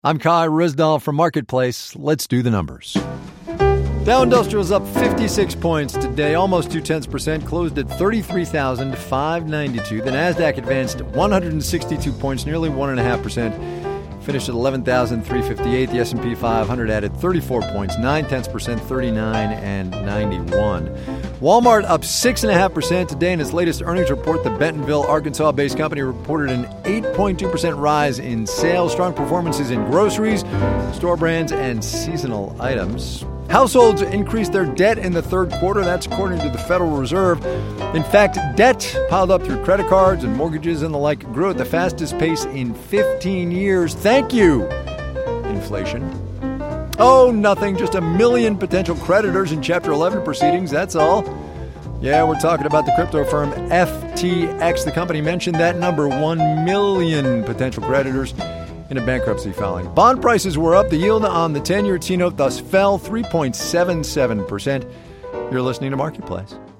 I'm Kai Ryssdal from Marketplace. Let's do the numbers. Dow Industrial is up 56 points today, almost 0.2%, closed at 33,592. The Nasdaq advanced 162 points, nearly 1.5%, finished at 11,358. The S&P 500 added 34 points, 0.9%, 39,91. Walmart up 6.5% today in its latest earnings report. The Bentonville, Arkansas-based company reported an 8.2% rise in sales. Strong performances in groceries, store brands, and seasonal items. Households increased their debt in the third quarter. That's according to the Federal Reserve. In fact, debt piled up through credit cards and mortgages and the like grew at the fastest pace in 15 years. Thank you, inflation. Oh, nothing. Just 1 million potential creditors in Chapter 11 proceedings. That's all. Yeah, we're talking about the crypto firm FTX. The company mentioned that number, 1 million potential creditors in a bankruptcy filing. Bond prices were up. The yield on the 10-year T-note thus fell 3.77%. You're listening to Marketplace.